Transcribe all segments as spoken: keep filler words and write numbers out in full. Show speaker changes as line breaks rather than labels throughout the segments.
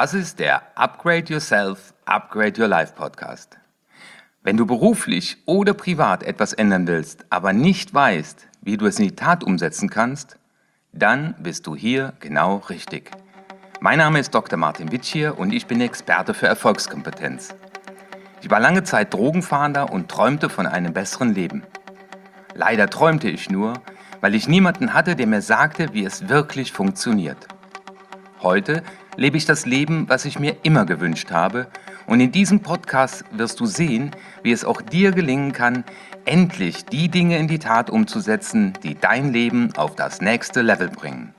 Das ist der Upgrade Yourself, Upgrade Your Life Podcast. Wenn du beruflich oder privat etwas ändern willst, aber nicht weißt, wie du es in die Tat umsetzen kannst, dann bist du hier genau richtig. Mein Name ist Doktor Martin Witschier und ich bin Experte für Erfolgskompetenz. Ich war lange Zeit Drogenfahnder und träumte von einem besseren Leben. Leider träumte ich nur, weil ich niemanden hatte, der mir sagte, wie es wirklich funktioniert. Heute lebe ich das Leben, was ich mir immer gewünscht habe, und in diesem Podcast wirst du sehen, wie es auch dir gelingen kann, endlich die Dinge in die Tat umzusetzen, die dein Leben auf das nächste Level bringen.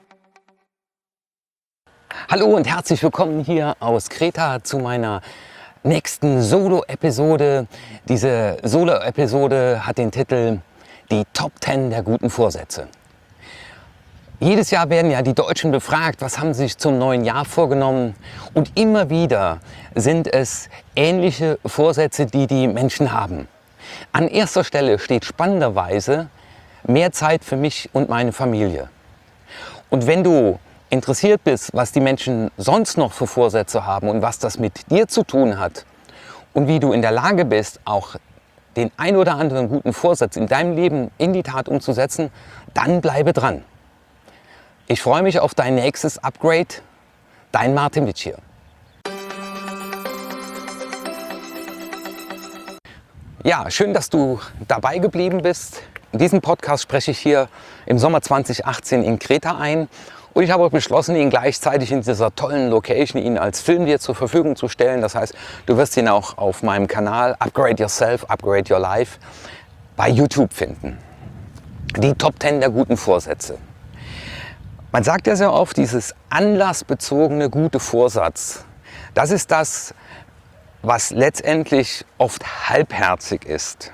Hallo und herzlich willkommen hier aus Kreta zu meiner nächsten Solo-Episode. Diese Solo-Episode hat den Titel Die Top zehn der guten Vorsätze. Jedes Jahr werden ja die Deutschen befragt, was haben sie sich zum neuen Jahr vorgenommen. Und immer wieder sind es ähnliche Vorsätze, die die Menschen haben. An erster Stelle steht spannenderweise mehr Zeit für mich und meine Familie. Und wenn du interessiert bist, was die Menschen sonst noch für Vorsätze haben und was das mit dir zu tun hat und wie du in der Lage bist, auch den ein oder anderen guten Vorsatz in deinem Leben in die Tat umzusetzen, dann bleibe dran. Ich freue mich auf dein nächstes Upgrade. Dein Martin Witschier. Ja, schön, dass du dabei geblieben bist. In diesem Podcast spreche ich hier im Sommer zweitausendachtzehn in Kreta ein. Und ich habe auch beschlossen, ihn gleichzeitig in dieser tollen Location ihn als Film dir zur Verfügung zu stellen. Das heißt, du wirst ihn auch auf meinem Kanal Upgrade Yourself, Upgrade Your Life bei YouTube finden. Die Top zehn der guten Vorsätze. Man sagt ja sehr oft, dieses anlassbezogene gute Vorsatz, das ist das, was letztendlich oft halbherzig ist,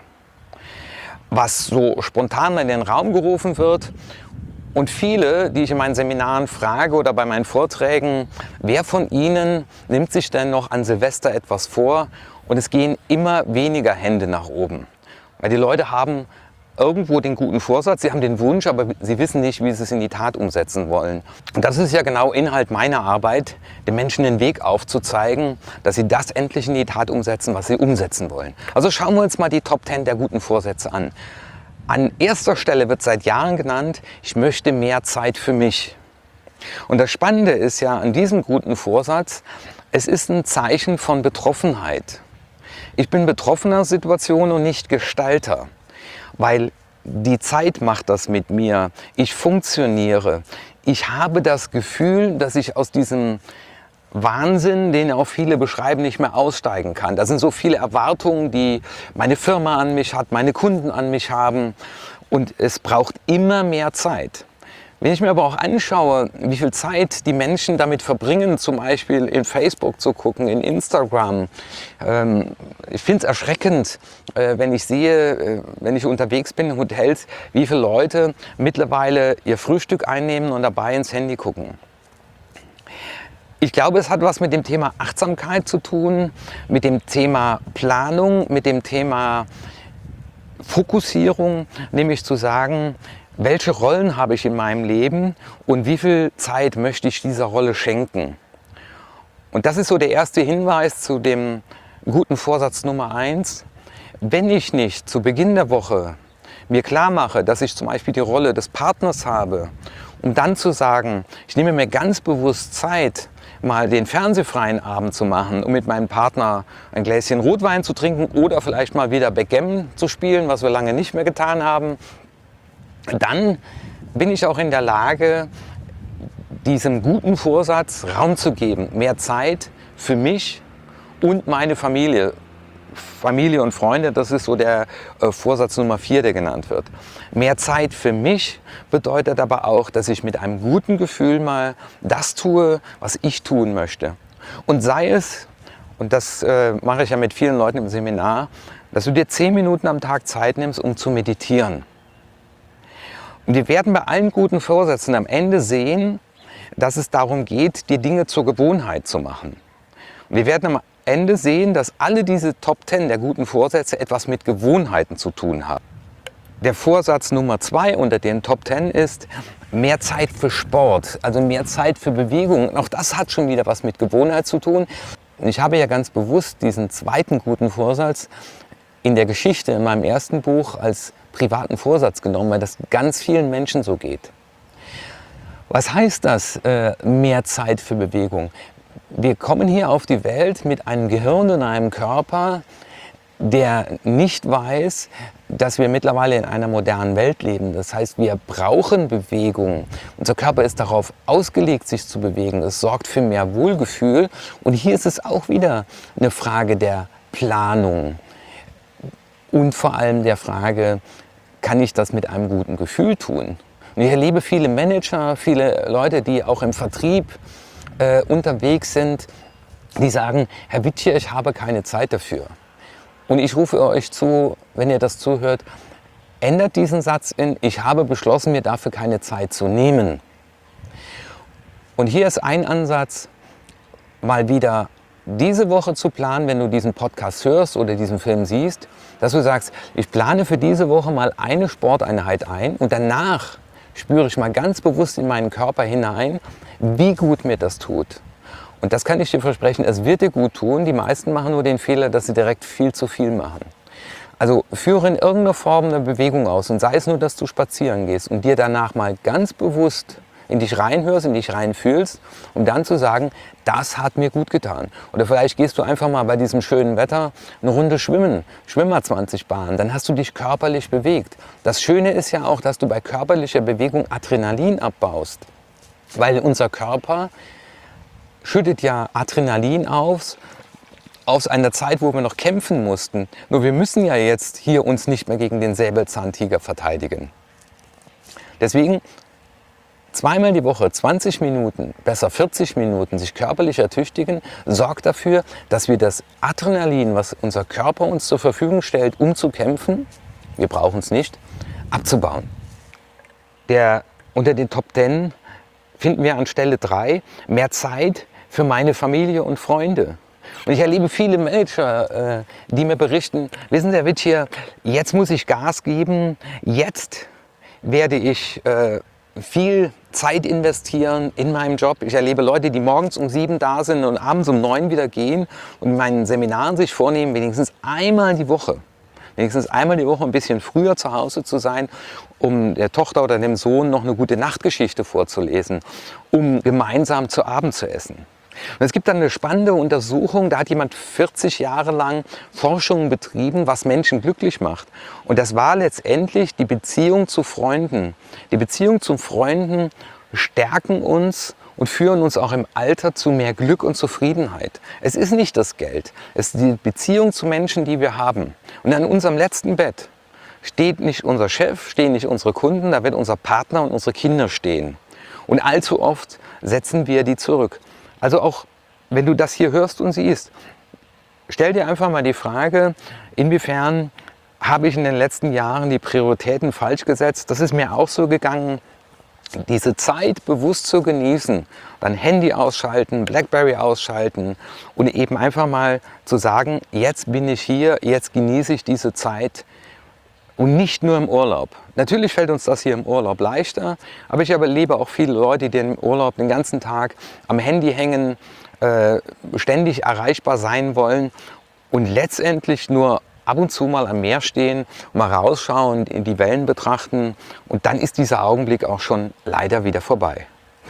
was so spontan in den Raum gerufen wird. Und viele, die ich in meinen Seminaren frage oder bei meinen Vorträgen, wer von ihnen nimmt sich denn noch an Silvester etwas vor? Und es gehen immer weniger Hände nach oben, weil die Leute haben irgendwo den guten Vorsatz, sie haben den Wunsch, aber sie wissen nicht, wie sie es in die Tat umsetzen wollen. Und das ist ja genau Inhalt meiner Arbeit, den Menschen den Weg aufzuzeigen, dass sie das endlich in die Tat umsetzen, was sie umsetzen wollen. Also schauen wir uns mal die Top zehn der guten Vorsätze an. An erster Stelle wird seit Jahren genannt, ich möchte mehr Zeit für mich. Und das Spannende ist ja an diesem guten Vorsatz, es ist ein Zeichen von Betroffenheit. Ich bin betroffener Situation und nicht Gestalter. Weil die Zeit macht das mit mir. Ich funktioniere. Ich habe das Gefühl, dass ich aus diesem Wahnsinn, den auch viele beschreiben, nicht mehr aussteigen kann. Da sind so viele Erwartungen, die meine Firma an mich hat, meine Kunden an mich haben. Und es braucht immer mehr Zeit. Wenn ich mir aber auch anschaue, wie viel Zeit die Menschen damit verbringen, zum Beispiel in Facebook zu gucken, in Instagram. Ähm, ich finde es erschreckend, äh, wenn ich sehe, äh, wenn ich unterwegs bin in Hotels, wie viele Leute mittlerweile ihr Frühstück einnehmen und dabei ins Handy gucken. Ich glaube, es hat was mit dem Thema Achtsamkeit zu tun, mit dem Thema Planung, mit dem Thema Fokussierung, nämlich zu sagen, welche Rollen habe ich in meinem Leben und wie viel Zeit möchte ich dieser Rolle schenken? Und das ist so der erste Hinweis zu dem guten Vorsatz Nummer eins. Wenn ich nicht zu Beginn der Woche mir klar mache, dass ich zum Beispiel die Rolle des Partners habe, um dann zu sagen, ich nehme mir ganz bewusst Zeit, mal den fernsehfreien Abend zu machen, um mit meinem Partner ein Gläschen Rotwein zu trinken oder vielleicht mal wieder Backgammon zu spielen, was wir lange nicht mehr getan haben, dann bin ich auch in der Lage, diesem guten Vorsatz Raum zu geben. Mehr Zeit für mich und meine Familie. Familie und Freunde, das ist so der äh, Vorsatz Nummer vier, der genannt wird. Mehr Zeit für mich bedeutet aber auch, dass ich mit einem guten Gefühl mal das tue, was ich tun möchte. Und sei es, und das äh, mache ich ja mit vielen Leuten im Seminar, dass du dir zehn Minuten am Tag Zeit nimmst, um zu meditieren. Und wir werden bei allen guten Vorsätzen am Ende sehen, dass es darum geht, die Dinge zur Gewohnheit zu machen. Und wir werden am Ende sehen, dass alle diese Top zehn der guten Vorsätze etwas mit Gewohnheiten zu tun haben. Der Vorsatz Nummer zwei unter den Top zehn ist, mehr Zeit für Sport, also mehr Zeit für Bewegung. Und auch das hat schon wieder was mit Gewohnheit zu tun. Und ich habe ja ganz bewusst diesen zweiten guten Vorsatz in der Geschichte in meinem ersten Buch als privaten Vorsatz genommen, weil das ganz vielen Menschen so geht. Was heißt das, äh, mehr Zeit für Bewegung? Wir kommen hier auf die Welt mit einem Gehirn und einem Körper, der nicht weiß, dass wir mittlerweile in einer modernen Welt leben. Das heißt, wir brauchen Bewegung. Unser Körper ist darauf ausgelegt, sich zu bewegen. Es sorgt für mehr Wohlgefühl. Und hier ist es auch wieder eine Frage der Planung und vor allem der Frage, kann ich das mit einem guten Gefühl tun? Und ich erlebe viele Manager, viele Leute, die auch im Vertrieb äh, unterwegs sind, die sagen, Herr Wittier, ich habe keine Zeit dafür. Und ich rufe euch zu, wenn ihr das zuhört, ändert diesen Satz in, ich habe beschlossen, mir dafür keine Zeit zu nehmen. Und hier ist ein Ansatz, mal wieder diese Woche zu planen, wenn du diesen Podcast hörst oder diesen Film siehst, dass du sagst, ich plane für diese Woche mal eine Sporteinheit ein und danach spüre ich mal ganz bewusst in meinen Körper hinein, wie gut mir das tut. Und das kann ich dir versprechen, es wird dir gut tun. Die meisten machen nur den Fehler, dass sie direkt viel zu viel machen. Also führe in irgendeiner Form eine Bewegung aus und sei es nur, dass du spazieren gehst und dir danach mal ganz bewusst in dich reinhörst, in dich reinfühlst, um dann zu sagen, das hat mir gut getan. Oder vielleicht gehst du einfach mal bei diesem schönen Wetter eine Runde schwimmen, schwimm mal zwanzig Bahnen, dann hast du dich körperlich bewegt. Das Schöne ist ja auch, dass du bei körperlicher Bewegung Adrenalin abbaust, weil unser Körper schüttet ja Adrenalin aus, aus einer Zeit, wo wir noch kämpfen mussten. Nur wir müssen ja jetzt hier uns nicht mehr gegen den Säbelzahntiger verteidigen. Deswegen zweimal die Woche, zwanzig Minuten, besser vierzig Minuten, sich körperlich ertüchtigen, sorgt dafür, dass wir das Adrenalin, was unser Körper uns zur Verfügung stellt, um zu kämpfen, wir brauchen es nicht, abzubauen. Der, unter den Top zehn finden wir an Stelle drei mehr Zeit für meine Familie und Freunde. Und ich erlebe viele Manager, äh, die mir berichten, wissen Sie, Herr Wittier, jetzt muss ich Gas geben, jetzt werde ich äh, viel Zeit investieren in meinem Job. Ich erlebe Leute, die morgens um sieben da sind und abends um neun wieder gehen und in meinen Seminaren sich vornehmen, wenigstens einmal die Woche, wenigstens einmal die Woche ein bisschen früher zu Hause zu sein, um der Tochter oder dem Sohn noch eine gute Nachtgeschichte vorzulesen, um gemeinsam zu Abend zu essen. Und es gibt dann eine spannende Untersuchung, da hat jemand vierzig Jahre lang Forschungen betrieben, was Menschen glücklich macht. Und das war letztendlich die Beziehung zu Freunden. Die Beziehung zu Freunden stärken uns und führen uns auch im Alter zu mehr Glück und Zufriedenheit. Es ist nicht das Geld, es ist die Beziehung zu Menschen, die wir haben. Und an unserem letzten Bett steht nicht unser Chef, stehen nicht unsere Kunden, da wird unser Partner und unsere Kinder stehen. Und allzu oft setzen wir die zurück. Also auch wenn du das hier hörst und siehst, stell dir einfach mal die Frage, inwiefern habe ich in den letzten Jahren die Prioritäten falsch gesetzt? Das ist mir auch so gegangen, diese Zeit bewusst zu genießen, dann Handy ausschalten, Blackberry ausschalten und eben einfach mal zu sagen, jetzt bin ich hier, jetzt genieße ich diese Zeit. Und nicht nur im Urlaub. Natürlich fällt uns das hier im Urlaub leichter, aber ich erlebe auch viele Leute, die im Urlaub den ganzen Tag am Handy hängen, äh, ständig erreichbar sein wollen und letztendlich nur ab und zu mal am Meer stehen, mal rausschauen, in die Wellen betrachten und dann ist dieser Augenblick auch schon leider wieder vorbei.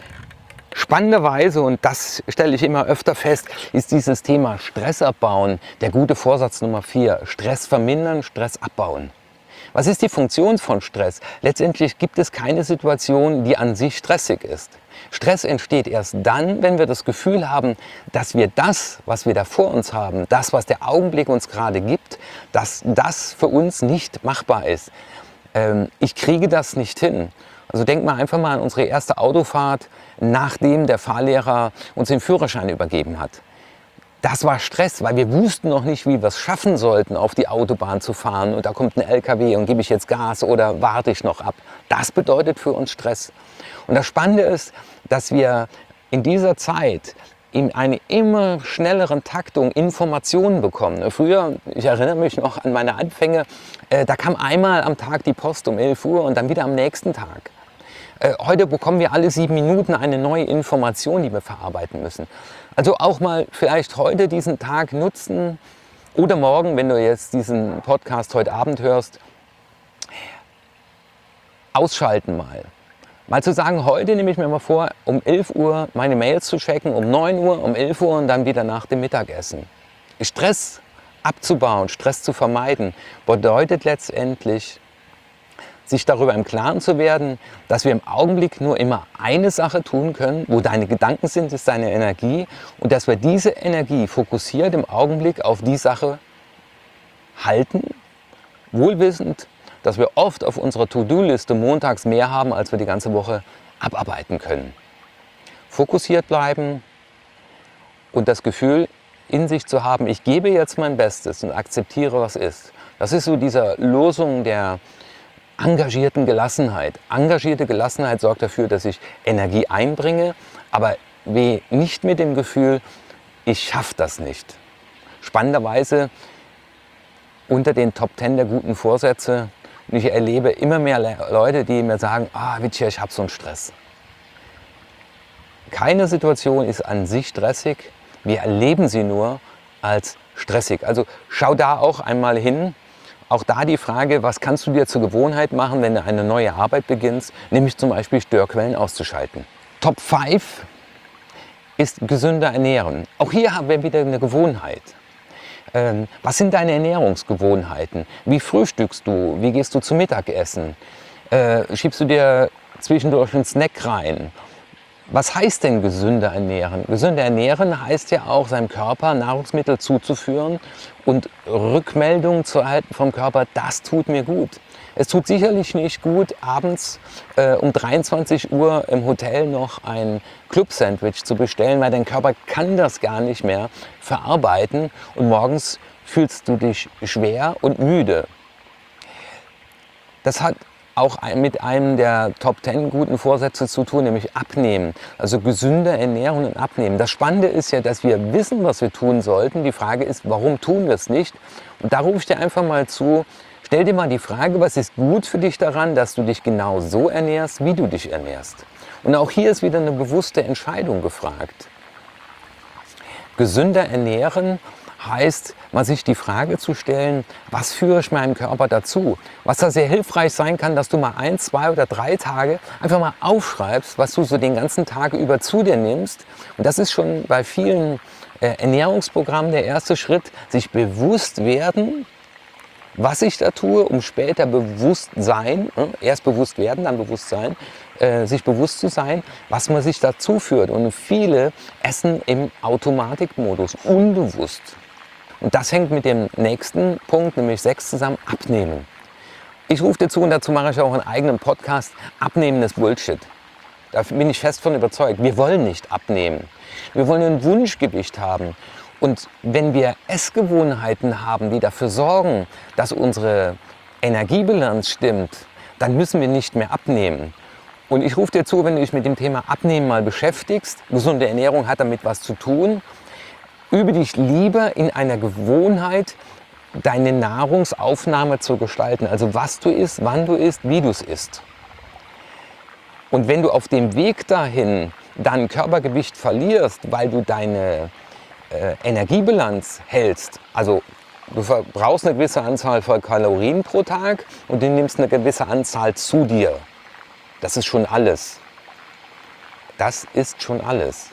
Spannenderweise, und das stelle ich immer öfter fest, ist dieses Thema Stress abbauen der gute Vorsatz Nummer vier. Stress vermindern, Stress abbauen. Was ist die Funktion von Stress? Letztendlich gibt es keine Situation, die an sich stressig ist. Stress entsteht erst dann, wenn wir das Gefühl haben, dass wir das, was wir da vor uns haben, das, was der Augenblick uns gerade gibt, dass das für uns nicht machbar ist. Ähm, ich kriege das nicht hin. Also denk mal einfach mal an unsere erste Autofahrt, nachdem der Fahrlehrer uns den Führerschein übergeben hat. Das war Stress, weil wir wussten noch nicht, wie wir es schaffen sollten, auf die Autobahn zu fahren. Und da kommt ein L K W und gebe ich jetzt Gas oder warte ich noch ab. Das bedeutet für uns Stress. Und das Spannende ist, dass wir in dieser Zeit in einer immer schnelleren Taktung Informationen bekommen. Früher, ich erinnere mich noch an meine Anfänge, äh, da kam einmal am Tag die Post um elf Uhr und dann wieder am nächsten Tag. Äh, heute bekommen wir alle sieben Minuten eine neue Information, die wir verarbeiten müssen. Also auch mal vielleicht heute diesen Tag nutzen oder morgen, wenn du jetzt diesen Podcast heute Abend hörst, ausschalten mal. Mal zu sagen, heute nehme ich mir mal vor, um elf Uhr meine Mails zu checken, um neun Uhr, um elf Uhr und dann wieder nach dem Mittagessen. Stress abzubauen, Stress zu vermeiden, bedeutet letztendlich, sich darüber im Klaren zu werden, dass wir im Augenblick nur immer eine Sache tun können, wo deine Gedanken sind, ist deine Energie, und dass wir diese Energie fokussiert im Augenblick auf die Sache halten, wohlwissend, dass wir oft auf unserer To-Do-Liste montags mehr haben, als wir die ganze Woche abarbeiten können. Fokussiert bleiben und das Gefühl in sich zu haben, ich gebe jetzt mein Bestes und akzeptiere, was ist. Das ist so dieser Losung der engagierten Gelassenheit. Engagierte Gelassenheit sorgt dafür, dass ich Energie einbringe, aber nicht mit dem Gefühl, ich schaffe das nicht. Spannenderweise unter den Top Ten der guten Vorsätze, und ich erlebe immer mehr Leute, die mir sagen, ah, Vitya, ich habe so einen Stress. Keine Situation ist an sich stressig, wir erleben sie nur als stressig. Also schau da auch einmal hin. Auch da die Frage, was kannst du dir zur Gewohnheit machen, wenn du eine neue Arbeit beginnst, nämlich zum Beispiel Störquellen auszuschalten. Top fünf ist gesünder ernähren. Auch hier haben wir wieder eine Gewohnheit. Ähm, was sind deine Ernährungsgewohnheiten? Wie frühstückst du? Wie gehst du zum Mittagessen? Äh, schiebst du dir zwischendurch einen Snack rein? Was heißt denn gesünder ernähren? Gesünder ernähren heißt ja auch, seinem Körper Nahrungsmittel zuzuführen und Rückmeldungen zu erhalten vom Körper, das tut mir gut. Es tut sicherlich nicht gut, abends äh, um dreiundzwanzig Uhr im Hotel noch ein Club-Sandwich zu bestellen, weil dein Körper kann das gar nicht mehr verarbeiten und morgens fühlst du dich schwer und müde. Das hat auch mit einem der Top Ten guten Vorsätze zu tun, nämlich Abnehmen. Also gesünder Ernährung und Abnehmen. Das Spannende ist ja, dass wir wissen, was wir tun sollten. Die Frage ist, warum tun wir es nicht? Und da rufe ich dir einfach mal zu, stell dir mal die Frage, was ist gut für dich daran, dass du dich genau so ernährst, wie du dich ernährst? Und auch hier ist wieder eine bewusste Entscheidung gefragt. Gesünder ernähren heißt, mal sich die Frage zu stellen, was führe ich meinem Körper dazu? Was da sehr hilfreich sein kann, dass du mal ein, zwei oder drei Tage einfach mal aufschreibst, was du so den ganzen Tag über zu dir nimmst. Und das ist schon bei vielen äh, Ernährungsprogrammen der erste Schritt, sich bewusst werden, was ich da tue, um später bewusst sein, äh, erst bewusst werden, dann bewusst sein, äh, sich bewusst zu sein, was man sich dazu führt. Und viele essen im Automatikmodus, unbewusst. Und das hängt mit dem nächsten Punkt, nämlich sechs, zusammen, Abnehmen. Ich rufe dir zu, und dazu mache ich auch einen eigenen Podcast, Abnehmen ist Bullshit. Da bin ich fest von überzeugt. Wir wollen nicht abnehmen. Wir wollen ein Wunschgewicht haben. Und wenn wir Essgewohnheiten haben, die dafür sorgen, dass unsere Energiebilanz stimmt, dann müssen wir nicht mehr abnehmen. Und ich rufe dir zu, wenn du dich mit dem Thema Abnehmen mal beschäftigst, gesunde Ernährung hat damit was zu tun, übe dich lieber in einer Gewohnheit, deine Nahrungsaufnahme zu gestalten. Also was du isst, wann du isst, wie du es isst. Und wenn du auf dem Weg dahin dann Körpergewicht verlierst, weil du deine äh, Energiebilanz hältst, also du verbrauchst eine gewisse Anzahl von Kalorien pro Tag und du nimmst eine gewisse Anzahl zu dir. Das ist schon alles. Das ist schon alles.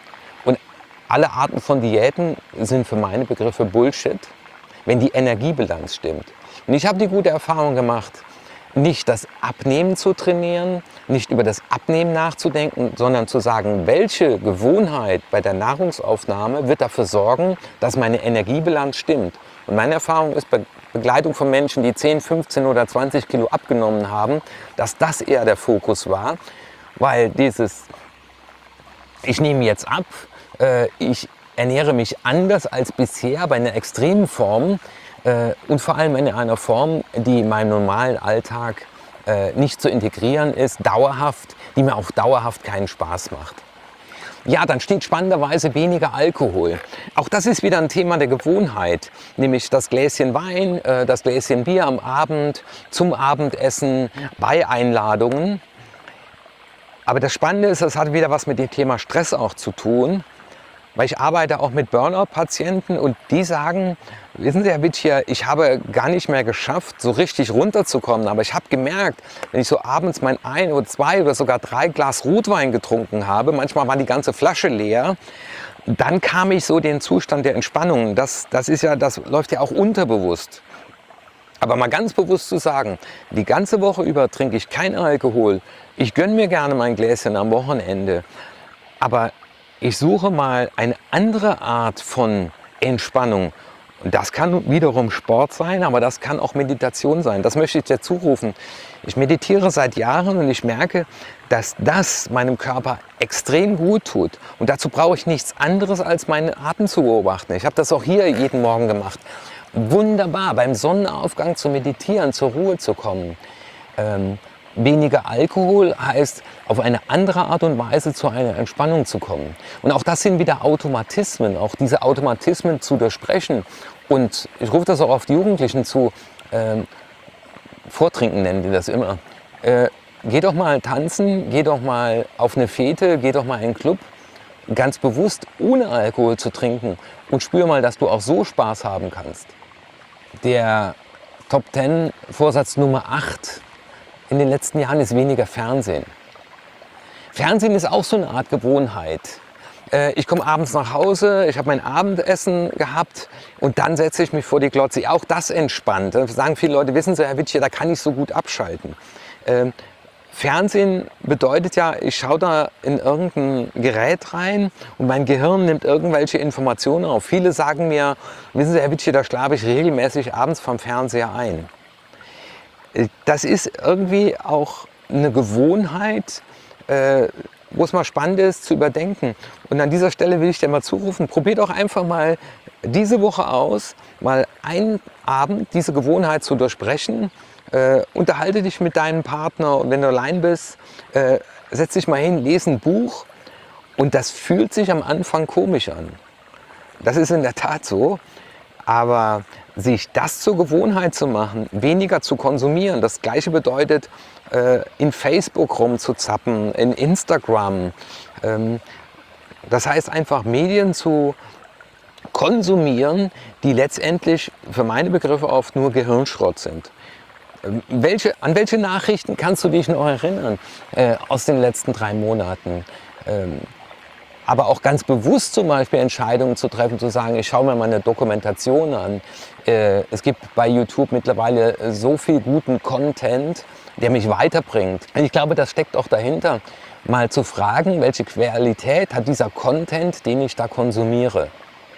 Alle Arten von Diäten sind für meine Begriffe Bullshit, wenn die Energiebilanz stimmt. Und ich habe die gute Erfahrung gemacht, nicht das Abnehmen zu trainieren, nicht über das Abnehmen nachzudenken, sondern zu sagen, welche Gewohnheit bei der Nahrungsaufnahme wird dafür sorgen, dass meine Energiebilanz stimmt. Und meine Erfahrung ist bei Begleitung von Menschen, die zehn, fünfzehn oder zwanzig Kilo abgenommen haben, dass das eher der Fokus war, weil dieses, ich nehme jetzt ab, ich ernähre mich anders als bisher bei einer extremen Form äh, und vor allem in einer Form, die in meinem normalen Alltag äh, nicht zu integrieren ist, dauerhaft, die mir auch dauerhaft keinen Spaß macht. Ja, dann steht spannenderweise weniger Alkohol. Auch das ist wieder ein Thema der Gewohnheit, nämlich das Gläschen Wein, äh, das Gläschen Bier am Abend, zum Abendessen, bei Einladungen. Aber das Spannende ist, das hat wieder was mit dem Thema Stress auch zu tun, weil ich arbeite auch mit Burnout-Patienten und die sagen, wissen Sie, Herr Wittier, ich habe gar nicht mehr geschafft, so richtig runterzukommen, aber ich habe gemerkt, wenn ich so abends mein ein oder zwei oder sogar drei Glas Rotwein getrunken habe, manchmal war die ganze Flasche leer, dann kam ich so in den Zustand der Entspannung. Das, das ist ja, das läuft ja auch unterbewusst. Aber mal ganz bewusst zu sagen, die ganze Woche über trinke ich keinen Alkohol. Ich gönne mir gerne mein Gläschen am Wochenende. Aber ich suche mal eine andere Art von Entspannung. Und das kann wiederum Sport sein, aber das kann auch Meditation sein. Das möchte ich dir zurufen. Ich meditiere seit Jahren und ich merke, dass das meinem Körper extrem gut tut. Und dazu brauche ich nichts anderes, als meinen Atem zu beobachten. Ich habe das auch hier jeden Morgen gemacht. Wunderbar, beim Sonnenaufgang zu meditieren, zur Ruhe zu kommen. Ähm, weniger Alkohol heißt, auf eine andere Art und Weise zu einer Entspannung zu kommen. Und auch das sind wieder Automatismen, auch diese Automatismen zu durchbrechen. Und ich rufe das auch auf die Jugendlichen zu, ähm, Vortrinken nennen die das immer. Äh, geh doch mal tanzen, geh doch mal auf eine Fete, geh doch mal in einen Club, ganz bewusst ohne Alkohol zu trinken und spür mal, dass du auch so Spaß haben kannst. Der Top zehn Vorsatz Nummer acht in den letzten Jahren ist weniger Fernsehen. Fernsehen ist auch so eine Art Gewohnheit. Ich komme abends nach Hause, ich habe mein Abendessen gehabt und dann setze ich mich vor die Glotze. Auch das entspannt. Da sagen viele Leute, wissen Sie, Herr Wittier, da kann ich so gut abschalten. Ähm, Fernsehen bedeutet ja, ich schaue da in irgendein Gerät rein und mein Gehirn nimmt irgendwelche Informationen auf. Viele sagen mir, wissen Sie, Herr Wittier, da schlafe ich regelmäßig abends vom Fernseher ein. Das ist irgendwie auch eine Gewohnheit, äh, wo es mal spannend ist zu überdenken. Und an dieser Stelle will ich dir mal zurufen, probier doch einfach mal diese Woche aus, mal einen Abend diese Gewohnheit zu durchbrechen. Äh, unterhalte dich mit deinem Partner und wenn du allein bist, äh, setz dich mal hin, lese ein Buch und das fühlt sich am Anfang komisch an. Das ist in der Tat so, aber sich das zur Gewohnheit zu machen, weniger zu konsumieren, das Gleiche bedeutet, äh, in Facebook rumzuzappen, in Instagram. Ähm, das heißt einfach Medien zu konsumieren, die letztendlich für meine Begriffe oft nur Gehirnschrott sind. Welche, an welche Nachrichten kannst du dich noch erinnern äh, aus den letzten drei Monaten? Ähm, aber auch ganz bewusst zum Beispiel Entscheidungen zu treffen, zu sagen, ich schaue mir mal eine Dokumentation an. Äh, es gibt bei YouTube mittlerweile so viel guten Content, der mich weiterbringt. Und ich glaube, das steckt auch dahinter, mal zu fragen, welche Qualität hat dieser Content, den ich da konsumiere.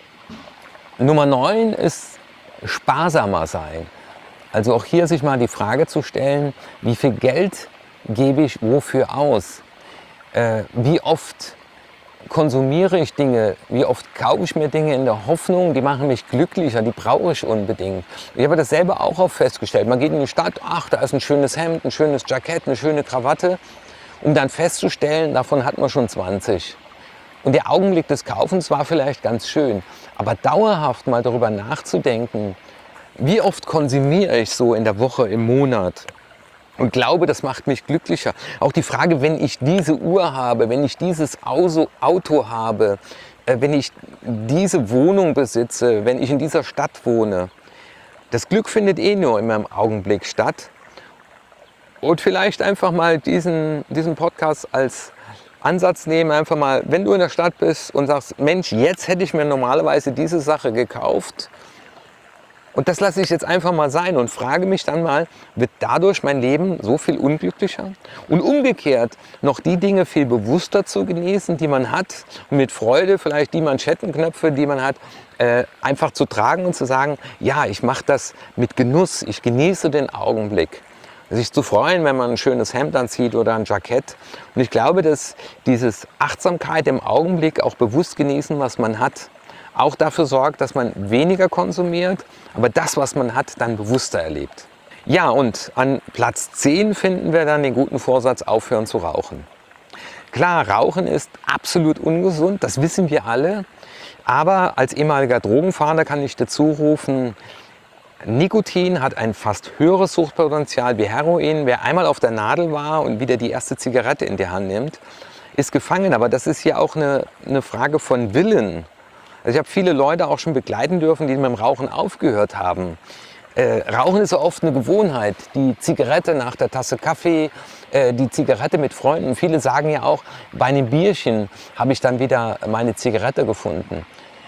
Nummer neun ist sparsamer sein. Also auch hier sich mal die Frage zu stellen, wie viel Geld gebe ich wofür aus? Äh, wie oft konsumiere ich Dinge? Wie oft kaufe ich mir Dinge in der Hoffnung, die machen mich glücklicher, die brauche ich unbedingt. Ich habe das selber auch oft festgestellt. Man geht in die Stadt, ach, da ist ein schönes Hemd, ein schönes Jackett, eine schöne Krawatte, um dann festzustellen, davon hat man schon zwanzig. Und der Augenblick des Kaufens war vielleicht ganz schön, aber dauerhaft mal darüber nachzudenken, wie oft konsumiere ich so in der Woche, im Monat? Und glaube, das macht mich glücklicher. Auch die Frage, wenn ich diese Uhr habe, wenn ich dieses Auto habe, wenn ich diese Wohnung besitze, wenn ich in dieser Stadt wohne. Das Glück findet eh nur in meinem Augenblick statt. Und vielleicht einfach mal diesen, diesen Podcast als Ansatz nehmen, einfach mal, wenn du in der Stadt bist und sagst, Mensch, jetzt hätte ich mir normalerweise diese Sache gekauft, und das lasse ich jetzt einfach mal sein und frage mich dann mal, wird dadurch mein Leben so viel unglücklicher? Und umgekehrt noch die Dinge viel bewusster zu genießen, die man hat und mit Freude vielleicht die Manschettenknöpfe, die man hat, äh, einfach zu tragen und zu sagen, ja, ich mache das mit Genuss, ich genieße den Augenblick. Sich zu freuen, wenn man ein schönes Hemd anzieht oder ein Jackett. Und ich glaube, dass dieses Achtsamkeit im Augenblick, auch bewusst genießen, was man hat, auch dafür sorgt, dass man weniger konsumiert, aber das, was man hat, dann bewusster erlebt. Ja, und an Platz zehn finden wir dann den guten Vorsatz, aufhören zu rauchen. Klar, Rauchen ist absolut ungesund, das wissen wir alle. Aber als ehemaliger Drogenfahnder kann ich dazu rufen, Nikotin hat ein fast höheres Suchtpotenzial wie Heroin. Wer einmal auf der Nadel war und wieder die erste Zigarette in die Hand nimmt, ist gefangen. Aber das ist hier auch eine, eine Frage von Willen. Also ich habe viele Leute auch schon begleiten dürfen, die mit dem Rauchen aufgehört haben. Äh, Rauchen ist so oft eine Gewohnheit. Die Zigarette nach der Tasse Kaffee, äh, die Zigarette mit Freunden. Viele sagen ja auch, bei einem Bierchen habe ich dann wieder meine Zigarette gefunden.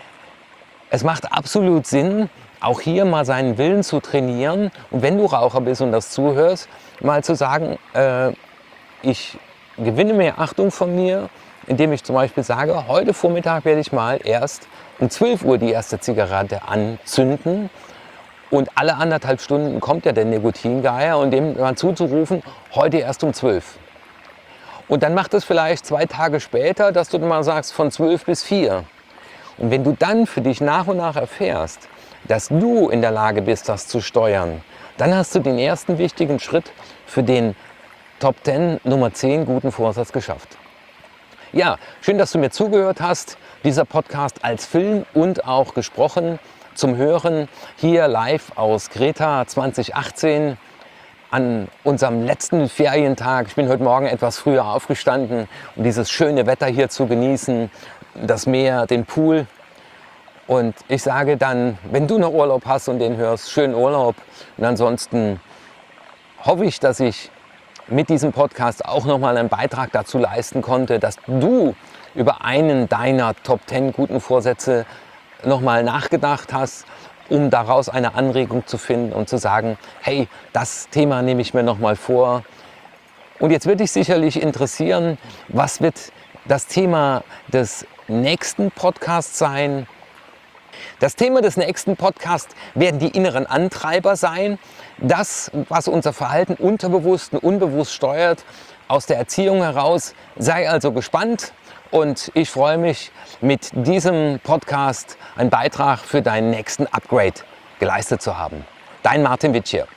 Es macht absolut Sinn, auch hier mal seinen Willen zu trainieren. Und wenn du Raucher bist und das zuhörst, mal zu sagen, äh, ich gewinne mehr Achtung von mir, indem ich zum Beispiel sage, heute Vormittag werde ich mal erst um zwölf Uhr die erste Zigarette anzünden und alle anderthalb Stunden kommt ja der Nikotingeier und dem mal zuzurufen, heute erst um zwölf. Und dann macht es vielleicht zwei Tage später, dass du mal sagst, von zwölf bis vier. Und wenn du dann für dich nach und nach erfährst, dass du in der Lage bist, das zu steuern, dann hast du den ersten wichtigen Schritt für den Top zehn Nummer zehn guten Vorsatz geschafft. Ja, schön, dass du mir zugehört hast. Dieser Podcast als Film und auch gesprochen zum Hören hier live aus Kreta zwanzig achtzehn an unserem letzten Ferientag. Ich bin heute Morgen etwas früher aufgestanden, um dieses schöne Wetter hier zu genießen, das Meer, den Pool. Und ich sage dann, wenn du noch Urlaub hast und den hörst, schönen Urlaub. Und ansonsten hoffe ich, dass ich mit diesem Podcast auch nochmal einen Beitrag dazu leisten konnte, dass du über einen deiner Top zehn guten Vorsätze nochmal nachgedacht hast, um daraus eine Anregung zu finden und zu sagen, hey, das Thema nehme ich mir nochmal vor. Und jetzt wird dich sicherlich interessieren, was wird das Thema des nächsten Podcasts sein? Das Thema des nächsten Podcasts werden die inneren Antreiber sein. Das, was unser Verhalten unterbewusst und unbewusst steuert, aus der Erziehung heraus. Sei also gespannt und ich freue mich, mit diesem Podcast einen Beitrag für deinen nächsten Upgrade geleistet zu haben. Dein Martin Witsch hier.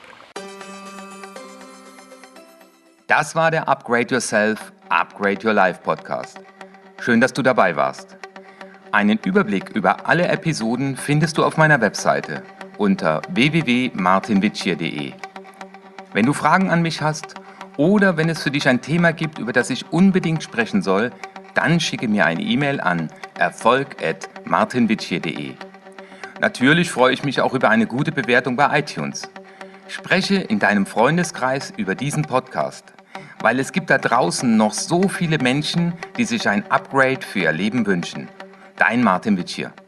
Das war der Upgrade Yourself, Upgrade Your Life Podcast. Schön, dass du dabei warst. Einen Überblick über alle Episoden findest du auf meiner Webseite unter w w w punkt martin witschier punkt de. Wenn du Fragen an mich hast oder wenn es für dich ein Thema gibt, über das ich unbedingt sprechen soll, dann schicke mir eine E-Mail an erfolg at martin witschier punkt de. Natürlich freue ich mich auch über eine gute Bewertung bei iTunes. Spreche in deinem Freundeskreis über diesen Podcast, weil es gibt da draußen noch so viele Menschen, die sich ein Upgrade für ihr Leben wünschen. Dein Martin Witsch hier.